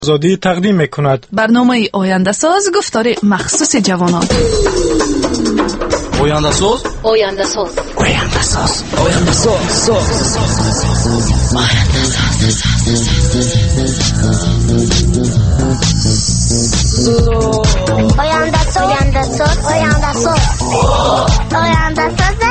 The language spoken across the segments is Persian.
آزادی تقدیم می‌کند. برنامه آینده ساز گفتار مخصوص جوانان. آینده ساز، آینده ساز، آینده ساز، آینده ساز، آینده ساز، آینده ساز، آینده ساز، آینده ساز.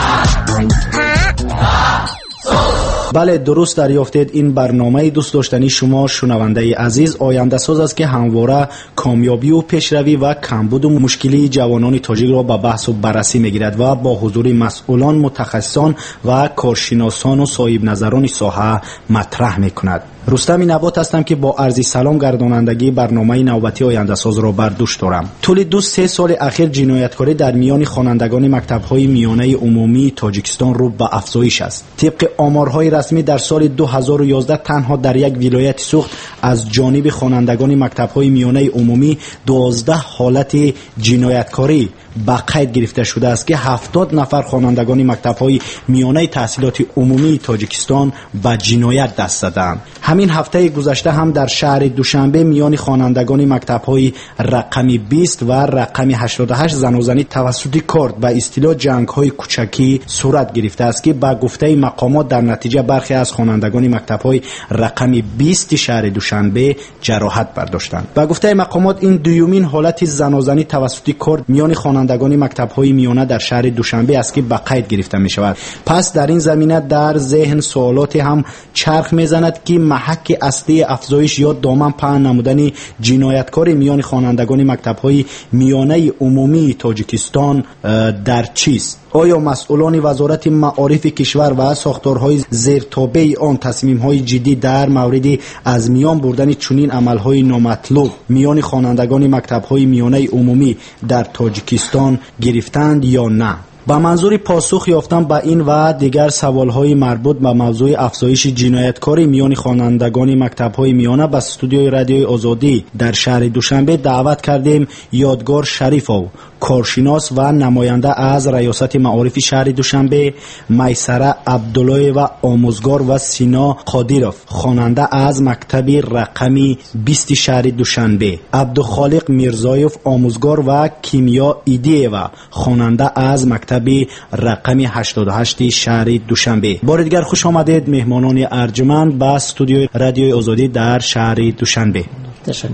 بله، درست دریافتید. این برنامه دوست داشتنی شما شنونده عزیز آینده ساز است که همواره کامیابی و پیشروی و کمبود و مشکلی جوانان تاجیک را به بحث و بررسی میگیرد و با حضور مسئولان، متخصصان و کارشناسان و صاحب نظران ساحه مطرح میکند. رستم نبات هستم که با عرض سلام گردانندگی برنامه نوبتی آینده ساز را بر دوش دارم. طول 2-3 سال اخیر جنایتکاری در میان خوانندگان مکتب‌های میانه عمومی تاجیکستان رو به افزایش است. طبق آمارهای رسمی در سال 2011 تنها در یک ولایت سوخت از جانب خوانندگان مکتب‌های میانه عمومی 12 حالت جنایتکاری به قید گرفته شده است که 70 نفر خوانندگان مکتب‌های میانه تحصیلات عمومی تاجیکستان به جنایت دست زدند. همین هفته گذشته هم در شهر دوشنبه میان خوانندگان مکتب‌های رقم 20 و رقم 88 زنوزنی توسط کرد به اصطلاح جنگ‌های کوچکی صورت گرفته است که با گفته مقامات در نتیجه برخی از خوانندگان مکتب‌های رقم 20 شهر دوشنبه جراحت برداشتند. با گفته مقامات این دومین حالت زنوزنی توسط کرد میان خوانندگان مکتب‌های میانه در شهر دوشنبه است که به قید گرفته می‌شود. پس در این زمینه در ذهن سوالات هم چرخ می‌زند که محک اصلی افزایش یا دامن پهن نمودن جنایتکاری میان خوانندگان مکتب‌های میانه عمومی تاجیکستان در چیست؟ آیا مسئولان وزارت معارف کشور و ساختارهای زیرتابع آن تصمیم‌های جدی در مورد از میان بردن چنین عمل‌های نامطلوب میان خوانندگان مکتب‌های میانه عمومی در تاجیکستان گرفتند یا نه؟ با منظور پاسخ یافتن به این و دیگر سوالهای مربوط به موضوع افزایش جنایتکاری میان خوانندگان مکتب‌های میانه به استودیوی رادیوی آزادی در شهر دوشنبه دعوت کردیم یادگار شریفو، کارشناس و نماینده از ریاست معارف شهر دوشنبه، میسره عبدالله و آموزگار و سینا قادیروف، خواننده از مکتب رقم 20 شهر دوشنبه، عبدالخالق میرزایف، آموزگار و کیمیا ایدیوا، خواننده از مکتب رقم 88 شهر دوشنبه. بار دیگر خوش آمدید مهمانان ارجمند به استودیوی رادیوی آزادی در شهر دوشنبه. تشکر.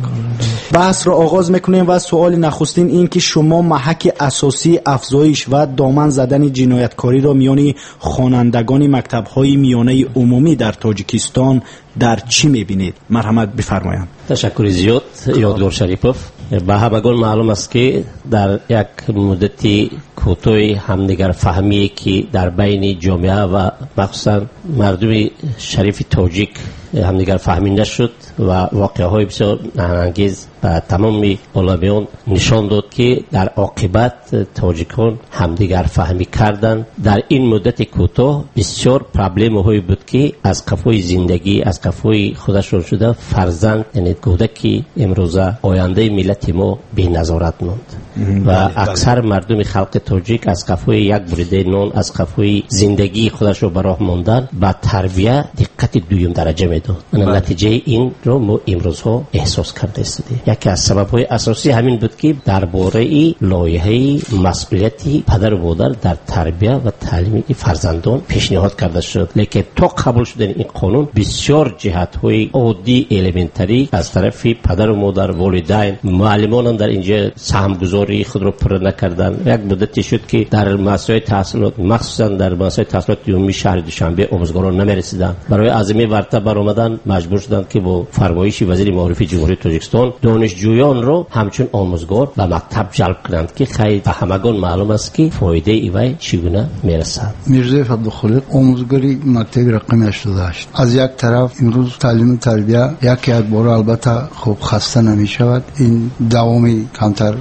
بحث را آغاز میکنیم و سوال نخستین این که شما محک اساسی افزایش و دامن زدن جنایتکاری را میان خوانندگان مکتب‌های میانه عمومی در تاجیکستان در چی میبینید؟ مرحمت بفرمایید. تشکر زیاد یادگار شریفوف. به همگان معلوم است که در یک مدتی کوتاه همدیگر فهمی که در بین جامعه و مخصوصا مردم شریف تاجیک همدیگر فهمی نشد و واقعه های بسیار نهنگیز و تمام علمیان نشان داد که در عاقبت تاجیکان همدیگر فهمی کردند. در این مدت کوتاه بسیار پرابلم هایی بود که از قفای زندگی از قفای خودشون شده فرزند یعنی کودکی امروزه آینده ملت ما بی نظارت ماند و اکثر مردم خلق تاجیک از قفای یک بریده نان از قفای زندگی خودشو براه ماندن با تربیت دقت دویم درجه میداد. نتیجه این رو ما امروزها احساس کرده استیم. یکی از سبب‌های اساسی همین بود که درباره لایحه مسئولیتی پدر و مادر در تربیت و تعلیم فرزندان پیشنهاد کرده شد، لیکن تا قبول شدن این قانون بسیار جهت‌های عادی المنتری از طرف پدر و مادر، والدین، معلمان در اینجا سهمگذاری خود را پر نکردند. یک مدتی شد که در مؤسسات تحصیلات مخصوصا در مؤسسات تحصیلات عمومی شهر دوشنبه آموزگاران نمی‌رسیدند. برای عزیمه ورته برآمدن مجبور شدند که با فرمایش وزیر معارف جمهوری تاجیکستان دانشجویان رو همچون آموزگار به مکتب جلب کنند که خیلی به همگان معلوم است که فایده ایوای چگونه میرسد. میرزایف عبدالخالق، آموزگاری مکتب رقم 88. از یک طرف امروز تعلیم و تربیت یکی از بار البته خوب خسته نمی شود. این دوامی کمتر طولانی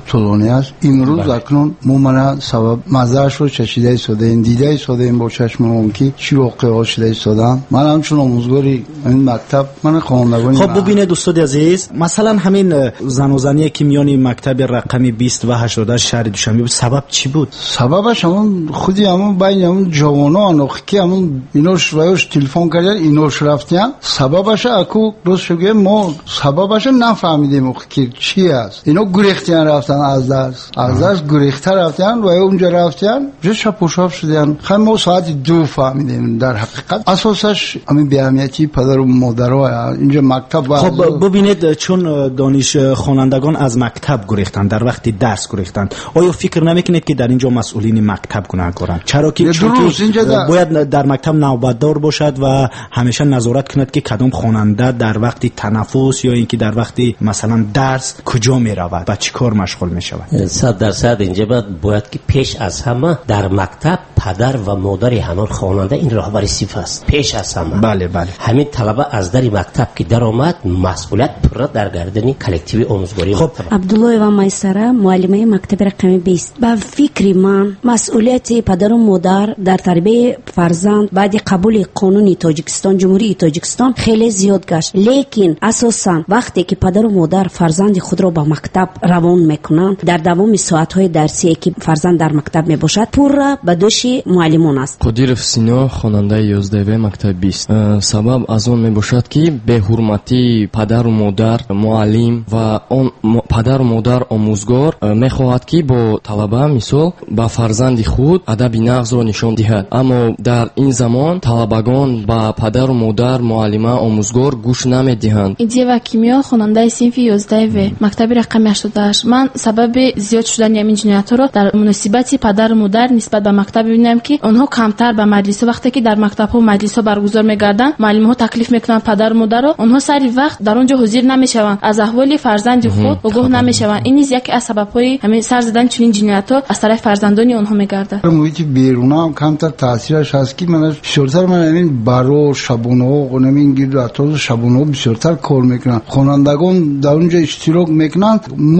است. امروز اکنون ممنا سبب مزهش رو چشیده شده این دیده شده این با چشم ممکی چی واقعا شده شدن. من همچون آموزگاری این مکتب من خواندگانی. خب ببینید دوستان عزیز، مثلا همین زن و زنی که میانی مکتب رقمی 20 و 88 شهر دوشنبه بود، سبب چی بود؟ سببش همون خودی همون بین همون جوانان که همون اینوش وایش تلفن کردن اینوش رفتن. سببش اكو دوست شگه ما سببش نفهمیدیم که چی است. اینا گریختن رفتن از درس گریخته رفتن و اونجا رفتن چه شب و شب شدن. خیلی ما ساعت 2 فهمیدیم در حقیقت اساسش همین بی‌اهمیتی پدر و مادرها اینجا مکتب. خب ببینید چون دانش خوانندگان از مکتب گریختن در وقت درس گریختن، آیا فکر نمیکنید که در اینجا مسئولین مکتب گناهکارند؟ چرا که باید در مکتب نوبتدار باشد و همیشه نظارت کند که کدام خواننده در وقت تنفس یا اینکه در وقت مثلا درس کجا می رود و چی کار مشغول می شود. 100% اینجا باید که پیش از همه در مکتب پدر و مادر همان خواننده این راهبر صف است. پیش از همه بله همین طلبه از در مکتب که در آمد مسئولیت پر در گردن کلکتیو آموزگاری مکتب. عبدالله و میسره معلمه مکتب رقم 20. با فکر من مسئولیت پدر و مادر در تربیت فرزند بعد قبول قانون تاجیکستان جمهوری تاجیکستان خیلی زیاد گشت، لیکن اساسا وقتی که پدر و مادر فرزند خود را به مکتب روان میکنند در دوام ساعت‌های درسی که فرزند در مکتب میباشد پر به دوش معلمان است. قدیرов سینا خواننده 11 مکتب 20. سبب از اون میباشد که به حرمتی پدر و مادر معلم و اون پدر و مادر آموزگار میخواهد که با طلبه مثال با فرزند خود ادب نغز را نشان دهد، اما در این زمان طلبگان با پدر و مادر معلم آموزگار گوش نمیدهند. ایدیا و کیمیا خواننده صنف 11 مکتب رقم 88. من سبب زیاد شدن همین جنایت‌ها رو در مناسبت پدر و مادر نسبت به مکتب می‌بینم که آنها کمتر به مجلس وقتی که در مکتب‌ها و مجلس‌ها برگزار می‌گردن معلم‌ها تکلیف می‌کنن پدر و مادر رو، آنها سری وقت در اونجا حاضر نمی‌شوند، از احوال فرزند خود آگاه نمی‌شوند. این نیز یکی از سبب‌های همین سر زدن چنین جنایت‌ها از طرف فرزندان آنها می‌گردد. محیط بیرون هم کمتر تاثیرش هست که من بیشتر من همین برو شبونه و نمین گیر اطراف شبونه بیشتر کار میکنن، خوانندگان در اونجا اشتراک میکنن.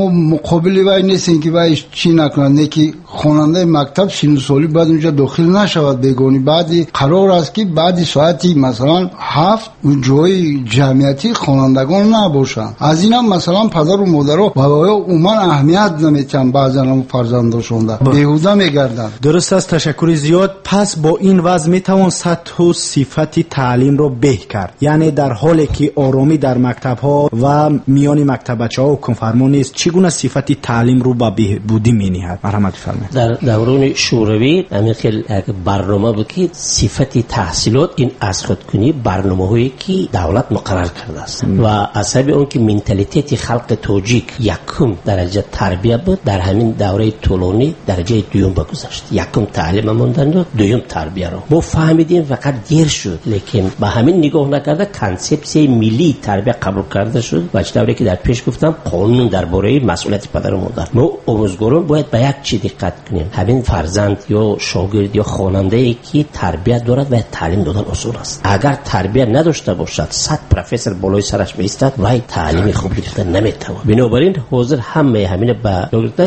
مقابلی وای نیستن که وای چی نکنن، نه که خواننده مکتب سن سالی بعد اونجا داخل نشود بگونی. بعدی قرار است که بعدی ساعتی مثلا 7 اون جای جمعیتی خوانندگان نباشن. از اینم مثلا پدر و مادرها بابا اومن اهمیت نمیتن، بعضن فرزنداشون بیهوده میگردن. درست است، تشکر زیاد. پس با این وضع میتوان سطح و صفت تعلیم رو به کرد، یعنی در حالی که آرامی در مکتب ها و میان مکتب بچه ها و کنفرمان نیست، چگونه صفت تعلیم رو به بهبودی مینهد؟ مرحمت فرمایید. در دوران شوروی همین خیلی برنامه بود که صفت تحصیلات این از خودکنی برنامه‌هایی که دولت مقرر کرده است و عصب اون که منتالیته خلق تاجیک یکم درجه تربیت بود، در همین دوره طولانی درجه دوم بگذاشت. یکم تعلیم موندن و دوم تربیت رو ما فهمیدیم فقط دیر شد، لیکن با همین نگاه نکرده کانسپسی ملی تربیت قبول کرده شد و چطوری که در پیش گفتم قانون درباره مسئولیت پدر و مادر. ما آموزگاران باید به یک چیز دقت کنیم، همین فرزند یا شاگرد یا خواننده ای که تربیت دارد و تعلیم دادن اصول است. اگر تربیت نداشته باشد 100 پروفسور بالای سرش بایستد و تعلیم خوب گرفتن نمیتونه. بنابراین حاضر همه همین به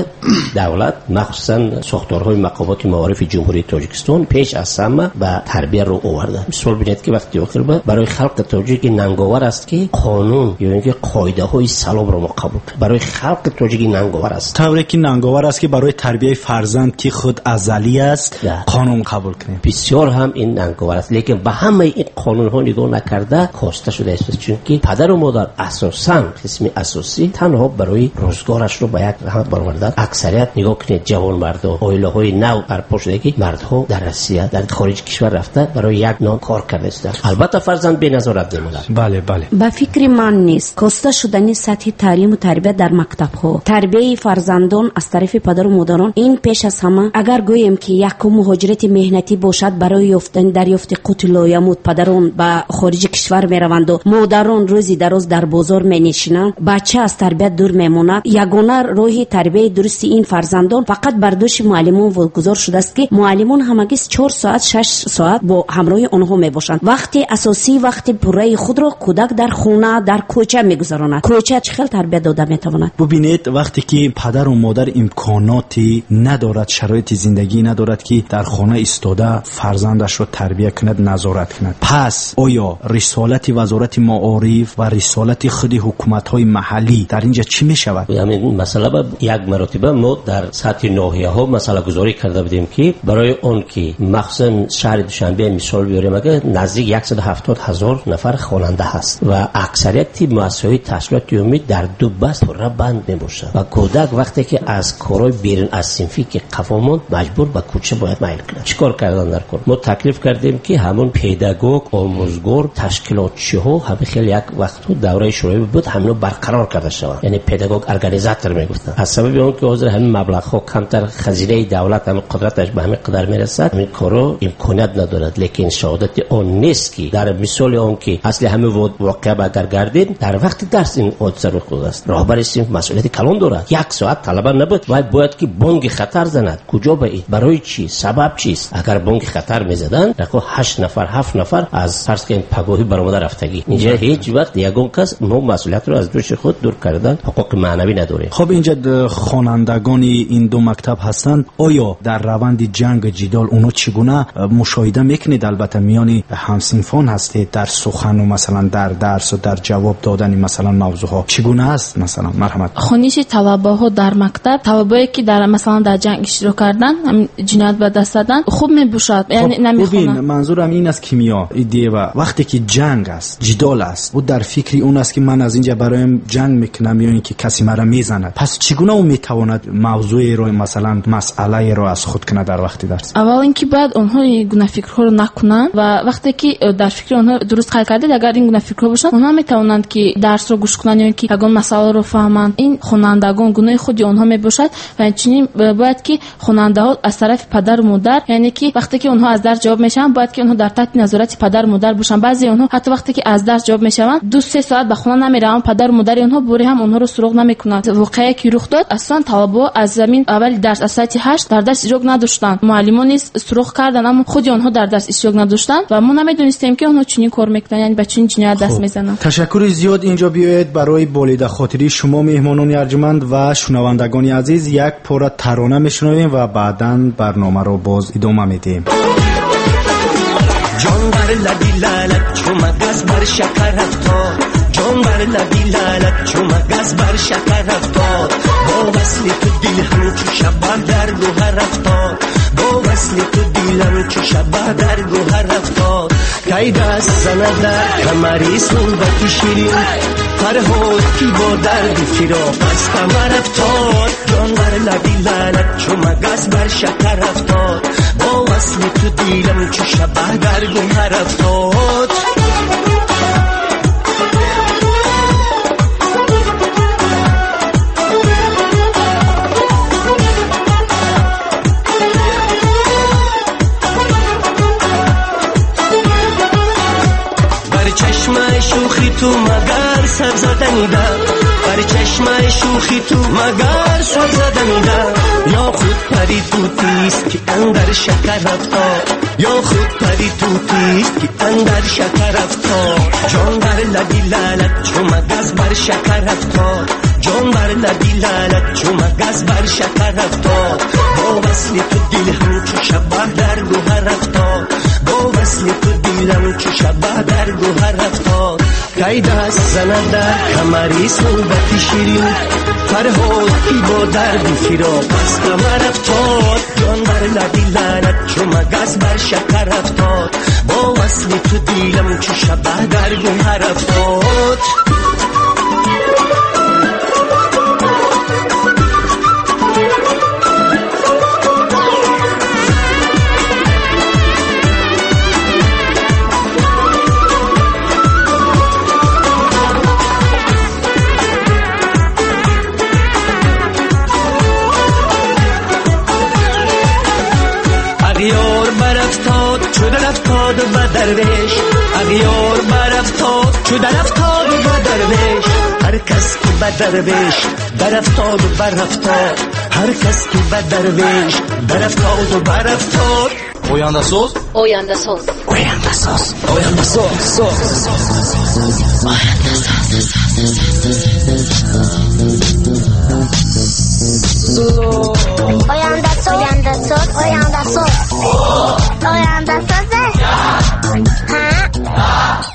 دولت مخصوصا ساختارهای مقامات معارف جمهوری تاجیکستان پیش از همه به تربیت رو آورده. مثال ببینید که وقتی آخر برای خلق تاجیک ننگاور است که قانون یا اینکه قاعده های سلام رو قبول کنه. برای خلق تاجیک ننگاور است، طوری که ننگاور است که برای تربیت فرزند که خود ازلی است قانون قبول کنیم. بسیار هم این ننگاور است، لیکن به همه این قانون ها نگاه نکرده کاسته شده است، چون که پدر و مادر اساساً قسم اساسی تنها برای روزگارش رو باید رحمت برآوردن. اکثریت نگاه کنید جوان مردا عائله های نو برپا شده که مردها در روسیه در خارج کشور رفته برای یک نام کار کرده است. البته فرزند به نظارت نمی‌آید. بله. با فکر من نیست کاسته شدن سطح تعلیم و تربیت در مکتب ها، تربیت فرزندان از طرف پدر و مادران این پیش از همه اگر گوییم که یکم مهاجرت مهنتی باشد برای یافتن دریافت قوت لایمود، پدران به خارج کشور میروند و مادران روزی دراز در بازار مینشینند، بچه از تربیت دور میماند. یگانه راه تربیت درست این فرزندان فقط بر دوش معلمان واگذار شده است که معلمان همگی 4 ساعت 6 ساعت با همراه آنها میباشند. وقت اساسی، وقت پوره خود را کودک در خانه در کوچه میگذراند. کوچه چه خیلی تربیت داده میتواند؟ ببینید وقتی که پدر و مادر امکاناتی ندارد، شرایط زندگی ندارد که در خانه ایستاده فرزندش را تربیت کند، نظارت کند، پس آیا رسالت وزارت معارف و رسالت خود حکومت‌های محلی در اینجا چی میشود؟ همین مسئله با یک مرتبه ما در سطح ناحیه‌ها مسئله گذاری کرده بودیم که برای اون که مخصوصا شهر دوشنبه مثال بیاریم، اگه نزدیک 170,000 نفر خواننده هست و اکثریت مؤسسه‌های تحصیلات عمومی در دو بست پر بند میباشند و کودک وقتی که از کارهای بیرون از صنفی که قفامون مجبور به کوچه باید میل کنه. چیکار کردن در کار؟ ما تکلیف کردیم که همون پداگوگ، آموزگار، تشکیلاتچی‌ها همه خیلی یک وقت دوره شوروی بود همینو برقرار کرده شود، یعنی پداگوگ ارگانیزاتور میگفتن. از سبب اون که حاضر همین مبلغ‌ها کمتر، خزینه دولت هم قدرتش به همین قدر میرسد، همین کارو امکانیت ندارد. لیکن شهادت اون نیست که در مثال اون که اصل همه واقعا اگر گردید در وقت درس این حادثه رخ داده است، راهبر صنف مسئولیت کلان دارد. 1 ساعت طلبه نبود و باید که بانگ خطر زند. کجا باید؟ برای چی؟ سبب چیست؟ اگر بانگ خطر میزدن رقم 8 نفر 7 نفر از فرض که پگاهی برآمده رفتگی، اینجا هیچ وقت یگان کس ما مسئولیت رو از دوش خود دور کردن، حقوق معنوی نداره. خب اینجا خوانندگان این دو مکتب هستند، آیا در روند جنگ جدال اونو چگونه مشاهده میکنید؟ البته میان همسنفان هستید در سخن و مثلا در درس و در جواب دادن مثلا موضوع ها چگونه است؟ مثلا مرحمت خونیش طلبه ها در مکتب، طلبه‌ای که در مثلا در جنگ اشتراک کردن، جنایت به دست دادن، خوب میبوشد، یعنی نمیخونن. منظورم این است کیمیا ایده و وقتی که جنگ است، جدال است، او در فکری اون است که من از اینجا برایم جنگ میکنم یا اینکه کسی مرا میزند، پس چگونه او میتواند موضوعی رو مثلا مسئله رو از خود کنه در وقتی درس؟ اول اینکه باید اونها این گونه فکرها رو نکنن و وقتی که در فکر اونها درست قرار کرده، اگر این گونه فکرها باشن، اونها میتونند که درس رو گوش کنن یا اینکه یگان مسئله رو فهمند. این خوانندگان گونه خود اونها میباشد و چنین باید که خواننده ها از طرف پدر و مادر، یعنی که وقتی که اونها از درس جواب میشن باید که اونها در تحت نظارت پدر و مادر باشن. بعضی اونها حتی وقتی که از درس جواب میشن 2-3 ساعت به خونه نمیرن، پدر و مادر اونها بوری هم اونها رو سراغ نمیکنند. واقعی که رخ داد، اصلا طلبه از زمین اول درس از ساعت 8 در درس اشتراک نداشتن، معلمان نیست سراغ کردن، اما خود اونها در درس اشتراک نداشتن و ما نمیدونستیم که اونها چنین کار میکنن، یعنی به چنین جنایت دست میزنن. تشکر زیاد اینجا بیاید برای بریده خاطری شما مهمانان ارجمند و شنوندگان عزیز یک پاره ترانه میشنویم و بعداً برنامه رو باز ادامه میدیم. جان بر لبی لالت چو مگس بر شکر افتاد، جان بر لبی لالت چو مگس بر شکر افتاد، با وصل تو دل همچو شب در گوهر افتاد، با وصل تو دلم چو شب در گوهر افتاد، کی دست زند در کمری صحبت شیرین، فرهاد کی با درد فراق از کمر افتاد، جان بر لبی لالت چو مگس بر شکر افتاد، با وصل تو دلم چو شب در گوهر افتاد. شوخی تو مگر سر زدنی در، بر چشم شوخی تو مگر سر زدنی در، یا خود پری توتیست که اندر شکر افتاد، یا خود پری توتیست که اندر شکر افتاد، جان بر لبی لالت چو مگس بر شکر افتاد، جان بر لبی لالت چو مگس بر شکر افتاد، با وصل تو دل همچو شب در گوهر افتاد، با وصل تو دلم چو شب در گوهر افتاد، کی دست زند در کمری صحبت شیرین، فرهاد کی با درد فراق از کمر افتاد، جان بر لبی لالت چو مگس بر شکر افتاد، با وصل تو دلم چو شب در گوهر افتاد. درویش اغیار برفتاد چو درفتاد و درویش هر کس که به درویش درفتاد و برفتاد هر کس که به درویش درفتاد و برفتاد Oyanda soz Oyanda soz Oyanda soz Oyanda soz Oyanda soz Oyanda soz Oyanda soz Oyanda soz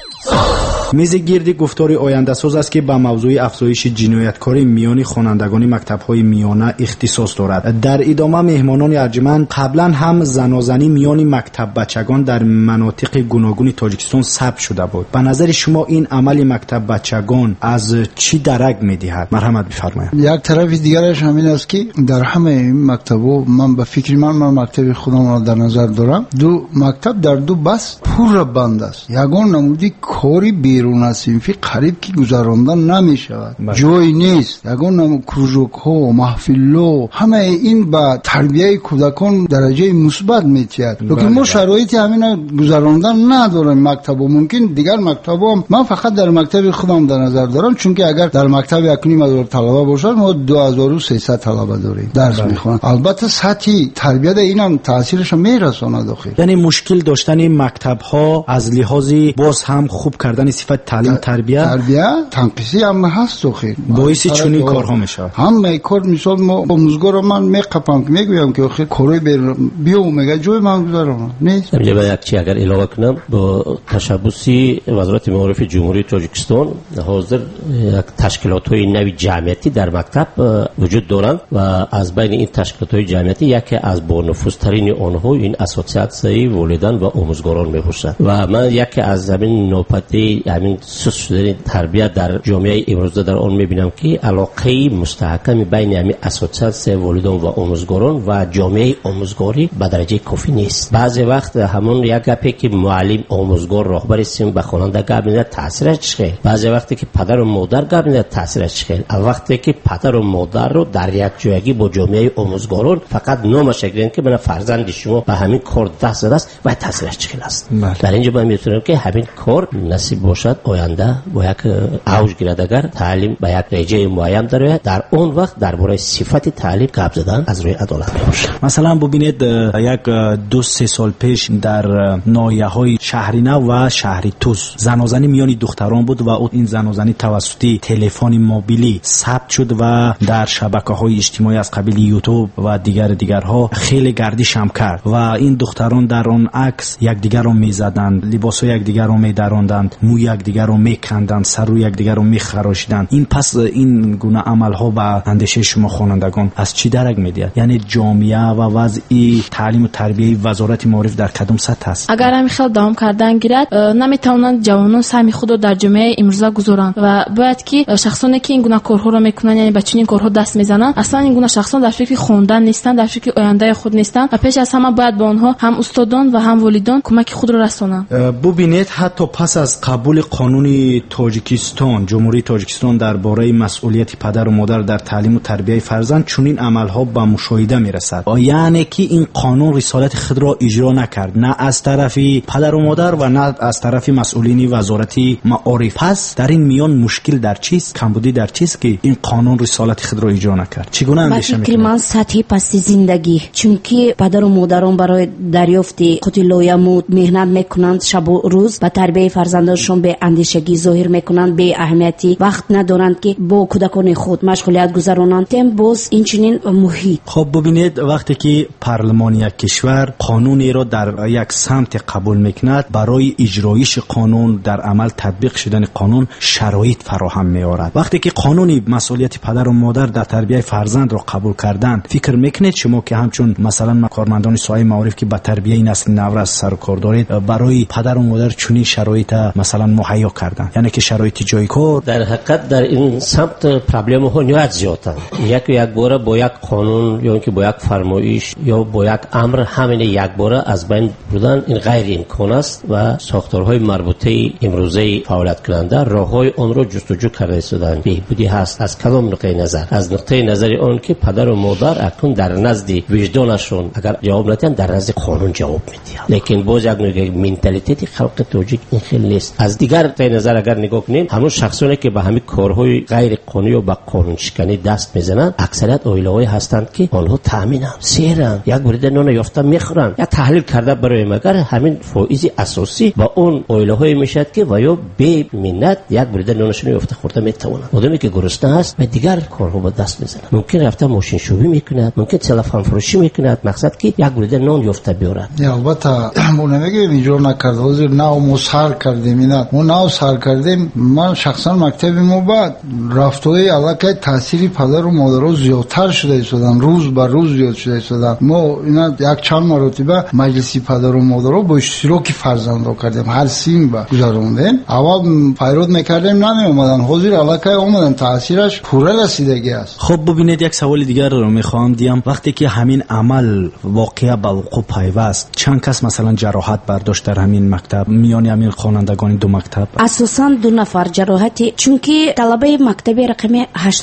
میز گردی گفتار آینده ساز است که به موضوع افزایش جنایتکاری میان خوانندگان مکتب‌های میانه اختصاص دارد. در ادامه مهمانان ارجمند قبلا هم زنازنی میان مکتب بچگان در مناطق گوناگون تاجیکستان ثبت شده بود. به نظر شما این عمل مکتب بچگان از چی درک می‌دهد؟ مرحمت بفرمایید. یک طرف دیگرش همین است که در همه این مکتب‌ها من به فکر من مکتب خودم را در نظر دارم، دو مکتب در دو بس پر بند است. یگان نمودی کاری بیرون از صنفی قریب که گذراندن نمی شود، جای نیست. یگان کروژک ها، محفل ها، همه این با تربیه کودکان درجه مثبت میتید، لیکن ما شرایطی همین گذراندن نداریم. مکتب ممکن دیگر مکتب هم من فقط در مکتب خودم در نظر دارم، چون که اگر در مکتب 1,500 طلبه باشد ما 2300 طلبه داریم درس میخوانند. البته سطح تربیت اینم تاثیرش میرسونه داخل. یعنی مشکل داشتن مکتب ها از لحاظ باز هم خوب کردن صفت تعلیم تربیت تنقیصی هم هست داخل، باعث چونی کارها میشه. هم کار مثال ما آموزگار من میقپم که میگویم که آخر کارای بیا میگه جای من گذارم نیست. اینجا باید چی اگر اضافه کنم، با تشبوسی وزارت معارف جمهوری تاجیکستان حاضر یک تشکیلات‌های نوی جمعیتی در مکتب وجود دارند و از بین این تشکیلات‌های جمعیتی یکی از با نفوذترین آنها این اساسیاسیون والدین و آموزگاران میباشد و من یکی از همین نوپتی همین سوس شدن تربیت در جامعه امروز در آن میبینم که علاقه مستحکم بین همین اساسیاسیون والدین و آموزگاران و جامعه آموزگاری به درجه کافی نیست. بعضی وقت همون یک گپی که معلم آموزگار راهبر سیم به خواننده گپ میده تاثیرش چیه، بعضی وقتی که پدر و مادر گپ میده تاثیرش چیه. وقتی که پدر و مادر رو در یک جایگی با جامعه آموزگاران فقط نامش گیرن که من فرزند شما به همین کار دست زده است و تاثیرش چیه است. در اینجا من میتونم که همین کار نصیب باشد آینده با یک اوج گیرد اگر تعلیم به یک درجه معین داره، در اون وقت درباره صفت تعلیم گپ زدن از روی عدالت میشه. مثلا ببینید یک 2-3 سال پیش در ناحیه‌های شهرینه و شهری توس زنازنی میان دختران بود و این زنازنی توسط تلفن موبیلی ثبت شد و در شبکه‌های اجتماعی از قبیل یوتیوب و دیگرها خیلی گردش هم کرد و این دختران در آن عکس یکدیگر رو میزدند، لباسای یکدیگر رو میدراندند، مو یکدیگر رو میکندند، سر رو یکدیگر رو میخراشیدند. این پس این گونه عمل‌ها به اندیشه شما خوانندگان از چی درک میدهد؟ یعنی جامعه و وضع تعلیم و تربیه وزارت معارف در کدام سطح است؟ اگر همین خیلی دوام کردن گیرد نمیتونند جوانان سهمی خود رو در جامعه امروزه گذارند و باید که شخصانی که این گونه کارها رو میکنن یعنی به چنین کارها دست میزنن اصلا این گونه شخصان در فکر خواندن نیستن، در فکر آینده خود نیستن و پیش از همه باید به آنها هم استادان و هم والدین کمک خود رو رسونند. ببینید حتی پس از قبول قانون تاجیکستان، جمهوری تاجیکستان درباره مسئولیت پدر و مادر در تعلیم و تربیت فرزند چنین عملها به مشاهده میرسد. یعنی که این قانون رسالت خود را اجرا نکرد، نه از طرف پدر و مادر و نه از طرف مسئولین وزارت معارف. پس در این میان مشکل در چیست؟ کمبودی در چیست که این قانون رسالت خود را اجرا نکرد؟ چگونه اندیشه میکنید؟ من سطح پست زندگی، چون که پدر و مادران برای دریافت قوت لایمود مهنت میکنند، شب و روز به تربیت فرزندانشون به اندیشگی ظاهر میکنند، به اهمیتی وقت ندارند که با کودکان خود مشغولیت گذرانند. تم باز این چنین محیط. خب ببینید وقتی که پارلمان یک کشور قانونی را در یک سمت قبول میکند، برای اجرایش قانون در عمل تطبیق شدن قانون شرایط فراهم میآورد. وقتی که قانونی مسئولیت پدر و مادر در تربیت فرزند را قبول کردند، فکر میکنید شما که همچون مثلا کارمندان سایه معارف که به تربیت نسل نو را سر و کار دارید، برای پدر و مادر چنین شرایط مثلا مهیا کردن، یعنی که شرایط جای کار در حقیقت در این سمت پرابلم ها نیاز زیادن. یک باره با یک قانون یا اینکه با یک فرمایش یا با یک امر همین یک باره از بین بردن این غیر امکان است و ساختارهای مربوطه امروزه فعالیت کننده راههای آن را جستجو کرده شدند. بهبودی هست از کدام نقطه نظر؟ از نقطه نظر آن که پدر و مادر اکنون در نزد وجدانشون اگر جواب ندهند در نزد قانون جواب میدهند. لیکن باز یک منتالیتی خلق تاجیک این خیلی نیست. از دیگر نقطه نظر اگر نگاه کنیم، همون شخصانی که به همین کارهای غیر قانونی و با قانون شکنی دست میزنند اکثریت عائله‌ای هستند که آنها تامینن، سیرن، یک بریده نان یافته میخورن یا تحلیل کرده برای مگر همین فائز اساسی با اون عائله‌ای میشد که و یا به منت یک بریده نانشون یافته خورده میتوانند. آدمی که گرسنه است به دیگر کارها با دست میزنه، ممکن رفته ماشین شویی میکند، ممکن تلفن فروشی میکند، مقصد که یک بریده نان یافته بیارد. البته ما نمیگیم اینجا نکرده، حاضر نه ما سر کردیم، اینا ما نه سر کردیم. من شخصا مکتب ما بعد رفتهای علاقه تاثیری پدر و مادر زیادتر شده شدن، روز به روز زیاد شده شدن. ما اینا یک چند مرتبه مجلسی پدر و مادر با اشتراک فرزندان کردیم، هر سیم با گذروندیم. اول پیرود میکردیم نمی اومدن، حاضر علاقه اومدن، تاثیرش پوره رسیدگی است. خب ببینید یک سوال دیگر رو میخوام دیم، وقتی که همین عمل واقعا به وقوع پیوست چند کس مثلا جراحت برداشت در همین مکتب میان همین خوانندگان دو مکتب؟ اساسا 2 نفر جراحتی، چونکی طلبه مکتب رقم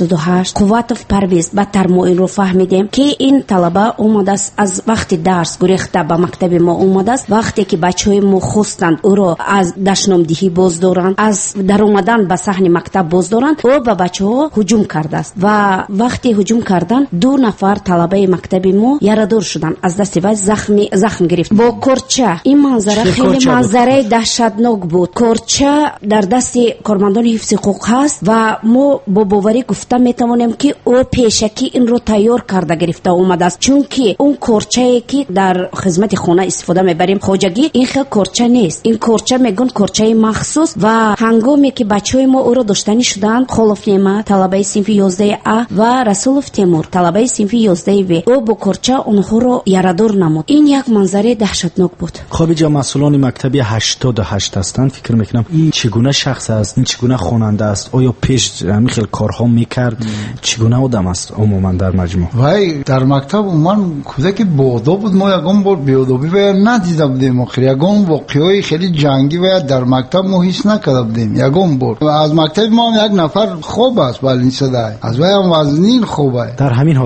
88 قواتов پرویز بدتر ما این رو فهمیدیم که این طلبه اومده است از وقتی درس گریخته به مکتب ما اومده است. وقتی که بچهای ما خواستند او رو از دشنامدهی باز دارند، از در اومدن به صحن مکتب باز دارند، او به بچه‌ها هجوم کرده است و وقتی هجوم کردن 2 نفر طلبه مکتب ما یارادور شدن، از دست وی زخم گرفت با کورچه. این منظره خیلی منظره دهشتناک بود. کورچه در دست کارمندان حفظ حقوق هست و ما با باوری گفته میتوانیم که او پیشکی این رو تیار کرده گرفته اومده است، چون که اون کورچه‌ای که در خدمت خانه استفاده میبریم خواجگی این خیلی کورچه نیست. این کورچه میگن کورچه مخصوص و هنگامی که بچهای ما او رو داشتنی شدن، خالف نعمت طلبه صنف 11 ا و رسولов تیمور طلبه صنف 11 و او با کورچه اونها رو یارادور نمود. این یک منظره دهشتناک بود. خب اینجا مسئولان مکتبی 88 هستند، فکر میکنم این چگونه شخص است، این چگونه خواننده است، آیا پیش همین خیلی کارها میکرد، چگونه آدم است عموما در مجموع؟ وای در مکتب من کودک بودا بود، ما یگان بار بیادبی و ندیده بودیم، آخر یگان واقعی خیلی جنگی و در مکتب ما حس نکرده بودیم. یگان بار از مکتب ما یک نفر خوب است ولی صدای از وی هم وزنین خوبه در همین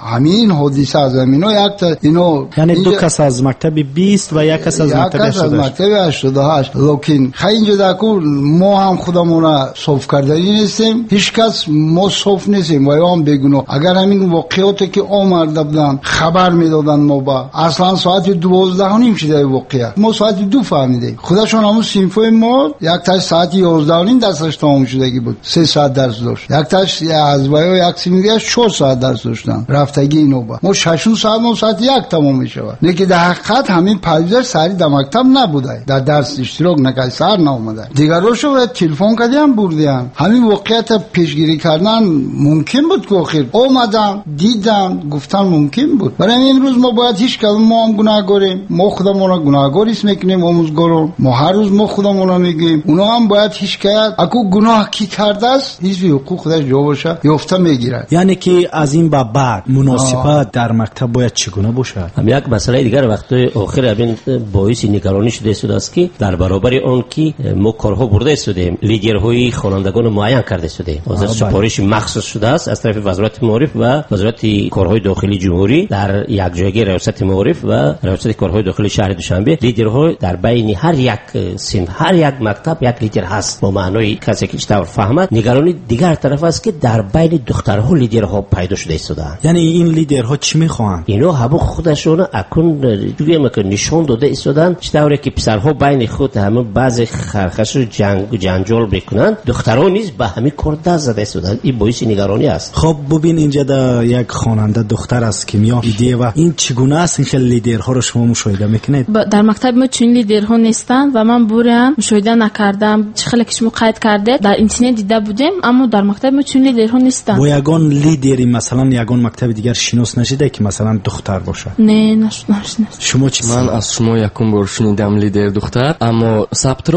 حادثه از اینا یک تا اینو یعنی 2 کس از مکتب 20 و یک کس از مکتب 88. لکن خیلی اینجا دکو ما هم خودمون را صاف کرده نیستیم، هیچ کس ما صاف نیستیم و هم بگونو. اگر همین واقعاتی که آمده بودن خبر میدادن ما با اصلا ساعت 12 نیم شده واقعیت، ما ساعت 2 فهمیدیم. خودشون همون سیمفوی ما یک تاش ساعت 11 نیم دستش تمام شدگی بود، 3 ساعت درس داشت. یک تاش از وای یک سیمیگه 4 ساعت درس داشتن رفتگی اینو با ما 6 ساعت ما ساعت 1 تمام میشه. نه که در حقیقت همین پایزر سری در مکتب نبوده، در درس اشتراک نکرد، سر ناومده. دیگر روشو تلفن کردیم بردیم. همین واقعیت پیشگیری کردن ممکن بود که آخر اومدن دیدن گفتن ممکن بود. برای این روز ما باید هیچ کدوم ما هم گناهگاریم، ما خودمون را گناهگار اسم میکنیم، آموزگارم ما هر روز ما خودمون را میگیم. اونا هم باید هیچ کیت اگه گناه کی کرده است هیچ حقوق خودش جا باشه یافته میگیرد. یعنی که از این به بعد مناسبت در مکتب باید چگونه باشه؟ هم یک مسئله دیگر وقتی آخر همین باعث نگرانی شده است که در برابر اون که ما کارها برده شدیم، لیدرهای خوانندگان معین کرده شدیم، حاضر سپارش مخصوص شده است از طرف وزارت معارف و وزارت کارهای داخلی جمهوری در یک جایگاه ریاست معارف و ریاست کارهای داخلی شهر دوشنبه. لیدرها در بین هر یک صنف هر یک مکتب یک لیدر هست با معنای کسی که چطور فهمد. نگرانی دیگر طرف است که در بین دخترها لیدرها پیدا شده شدند. یعنی این لیدرها چی میخوان؟ اینا هم خودشون اکن دیگه مکن نشون داده ایستادن چطوره که پسرها بین خود همون بعض خرخش و جنجال بکنن، دخترها نیز به همین کار دست زده ایستادن. این باعث نگرانی است. خب ببین اینجا دا یک خواننده دختر است که میاد ایده و این چگونه است این خیلی لیدرها رو شما مشاهده میکنید؟ در مکتب ما چون لیدرها نیستن و من بورم مشاهده نکردم. چه خیلی که شما قید کرده در اینترنت دیده بودیم، اما در مکتب ما چون لیدرها نیستن. و یگان لیدری مثلا یگان مکتب دیگر شناس نشده که مثلا دختر باشه؟ نه نشناس. شما چی؟ من از شما یکم بار شنیدم لیدر دختر، اما ثبت را بله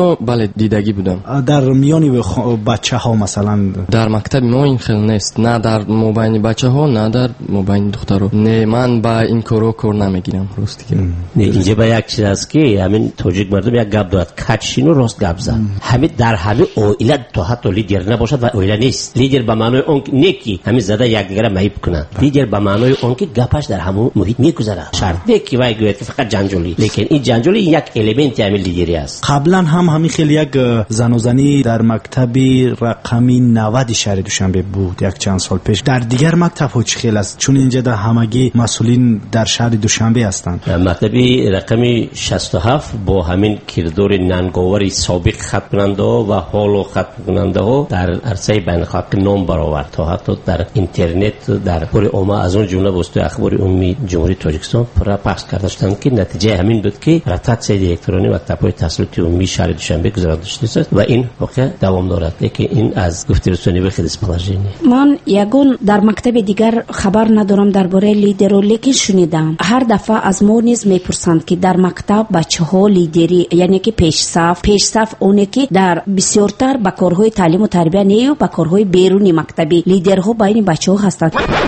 бале дидагӣ будам. дар миёни бачаҳо масалан дар мактаби мо ин хел нест, на дар мобайни бачаҳо, на дар мобайни духтаро. Не, ман ба ин коро кор намегирам ростига. не инҷа ба як чиз аст ки ҳамин тоҷик мардум як гап дорад, качшину рост гап зад. ҳамин дар ҳамин оила то ҳатто лидер набошад ва оила нест. лидер ба маънои он не ки ҳамин зада якдигара маиб кунанд. лидер ба маънои он ки гапаш дар ҳамон муҳит мегузарад. шарт не ки вай гӯяд ки фақат ҷанҷолӣ, лекин ин ҷанҷолӣ як элементи ҳамин лидерӣ аст. қаблан ҳам ҳамин хеле як занозанӣ дар мактаби рақами 90 шаҳри душанбе буд як чанд сол пеш. дар дигар мактабҳо чӣ хел аст, чун инҷа дар ҳамагӣ масъулин дар шаҳри душанбе ҳастанд? мактаби рақами 67 бо ҳамин кирдори нанговари собиқ хатмкунандаҳо ва ҳоло хатмкунандаҳо дар арсаи байналхалқӣ ном баровард, то ҳатто дар интернет дар бори омма аз он ҷумла воситаи ахбори умумии ҷумҳурии тоҷикистон пурра пахш карда шуданд ки натиҷаи ҳамин буд ки ротатсияи директорони мактабҳои таҳсилоти умумии шаҳри душанбе гузаронида шудааст ва ин воқеа давом дорад. лекин ин аз гуфти рӯсонибе хеле положение. ман ягон дар мактаби дигар хабар надорам дар бораи лидеро, лекин шунидам ҳар дафъа аз мо низ мепурсанд ки дар мактаб бачаҳо лидерӣ, яъне ки пешсаф оне ки дар бисёртар ба корҳои таълиму тарбия нею ба корҳои беруни мактаби лидерҳо байни бачаҳо ҳастанд.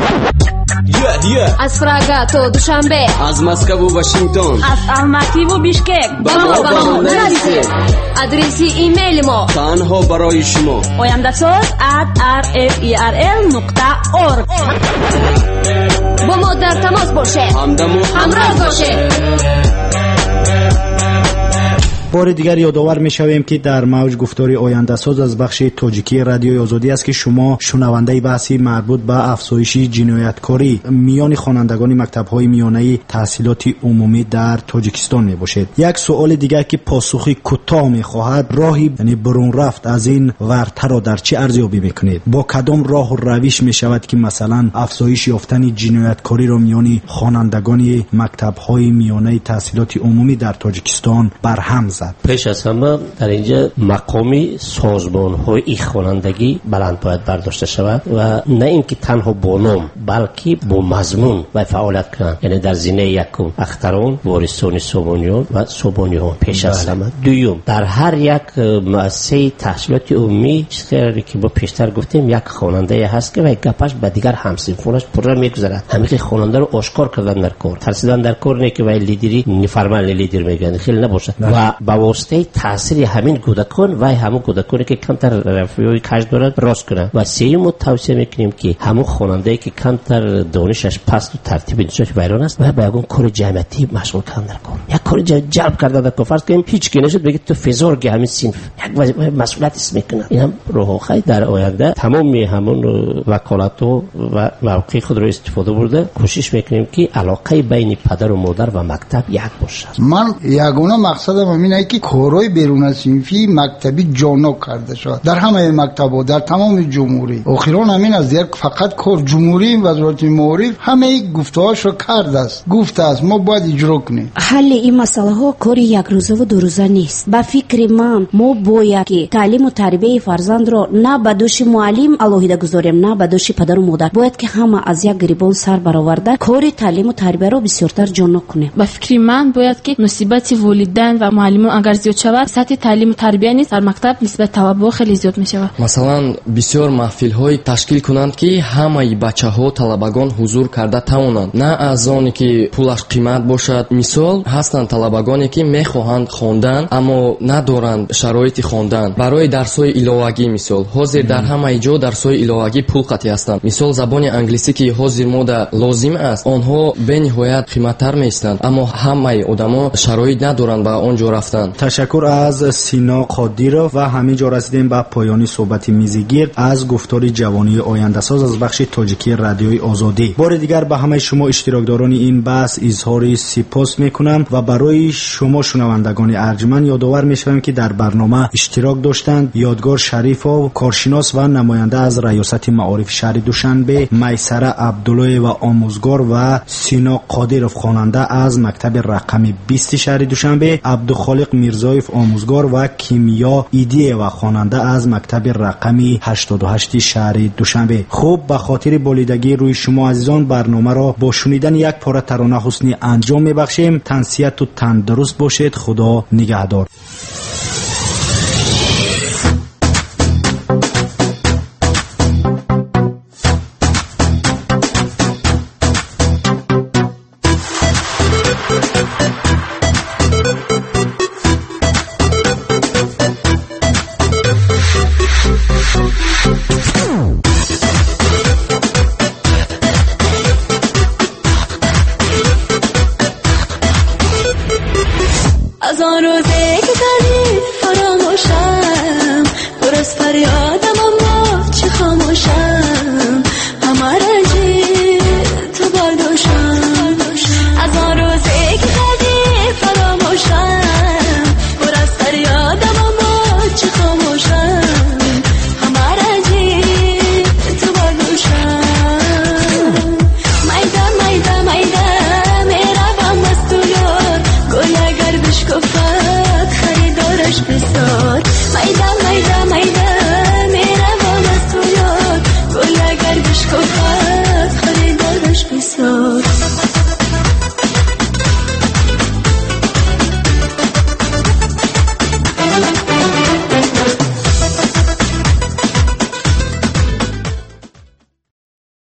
аз Прага то Душанбе, аз Москву Вашингтон, аз Алмативу Бишкек ба мо нарасед. адреси имейли мо танҳо барои шумо oyamdasoz@rferl.org. бо мо дар тамос бошед, ҳамроҳ бошед. بار دیگر یادآور می‌شویم که در موج گفتاری آینده ساز از بخش تاجیکی رادیوی آزادی است که شما شنونده بحثی مربوط به افزایش جنایتکاری میان خوانندگان مکتب‌های میانه تحصیلات عمومی در تاجیکستان میباشد. یک سوال دیگر که پاسخی کوتاه می‌خواهد، راهی یعنی برون رفت از این ورطه را در چه ارزیابی می‌کنید؟ با کدام راه و روش می‌شود که مثلا افزایش یافتن جنایتکاری را میان خوانندگان مکتب‌های میانه تحصیلات عمومی در تاجیکستان برهم زد؟ پیش از همه در اینجا مقامی سازمان‌های خوانندگی بلند باید برداشته شود و نه اینکه تنها با نام بلکه با مضمون و فعالیت کنند. یعنی در زینه یکم اختران، وارثان صابونیان و صابونیان پیش از همه. دوم، در هر یک مؤسسه تحصیلات عمومی چیزی که با پیشتر گفتیم یک خواننده هست که و گپش به دیگر همسنفانش پورا میگذرد. همین که خواننده رو آشکار کردن در کار، ترسیدن در کار نه که وای لیدری نفرمان لیدر میگن خیلی نباشه و با واسطه تاثیر همین کودکان و همون کودکانی که کمتر رفیعی کج دارند راست کنند. و سوم توصیه میکنیم که همون خواننده که کمتر دانشش پست و ترتیب نشش ویران است و به یگان کار جمعیتی مشغول کردن در کار، یک کار جلب کردن در کار. فرض کنیم هیچ کی نشد بگید تو فزارگ همین صنف یک مسئولیت است میکنه. این هم راه‌های در آینده تمام همون وکالت و موقع خود رو استفاده برده کوشش میکنیم که علاقه بین پدر و مادر و مکتب یک باشه. من یگانه مقصدم اینه که کارهای بیرون از صنفی مکتبی جانب کرده شد در همه مکتب‌ها در تمام جمهوری. اخیرا همین از دیگر فقط کار جمهوری وزارت معارف همه گفته‌هاش رو کرده است، گفته است ما باید اجرا کنیم. حل این مسئله ها کار یک روزه و دو روزه نیست. با فکر من ما باید که تعلیم و تربیت فرزند را نه به دوش معلم علاهیده گذاریم نه به دوش پدر و مادر. باید که همه از یک گریبان سر برآورده کار تعلیم و تربیت را بسیارتر جانب کنیم. با فکر من باید که نسبت والدین و معلمان اگر زیاد شود سطح تعلیم و تربیت نیست در مکتب نسبت توابع خیلی زیاد میشه. مثلا بسیار محفل های تشکیل کنند که همه بچه‌ها طلبگان حضور کرده توانند، نه از آنی که پولش قیمت باشد. مثال هستند طلبگانی که میخواهند خواندن اما ندارند شرایط خواندن برای درس‌های الهوایی. مثال حاضر در همه جا درس‌های الهوایی پول قطعی هستند. مثال زبان انگلیسی که حاضر ماده لازم است آنها به نهایت قیمت‌تر میستند اما همه آدما شرایط ندارند به آنجا رفتن. تشکر از سینا قادیرов و همینجا رسیدیم به پایان صحبت میزگیر از گفتار جوانی آینده ساز از بخش تاجیکی رادیوی آزادی. بار دیگر به همه شما اشتراکداران این بحث اظهار سپاس میکنم و برای شما شنوندگان ارجمند یادآور میشوم که در برنامه اشتراک داشتند یادگار شریفov کارشناس و نماینده از ریاست معارف شهر دوشنبه، میسره عبدالله و آموزگار و سینا قادیرov خواننده از مکتب رقمی 20 شهر دوشنبه، عبدالخالق میرزایف آموزگار و کیمیا ایدیه و خواننده از مکتب رقمی 88 شهر دوشنبه. خوب به خاطر بالیدگی روی شما عزیزان برنامه را با شنیدن یک پاره ترانه حسنی انجام میبخشیم. تنسیت و تندرست باشید. خدا نگهدار.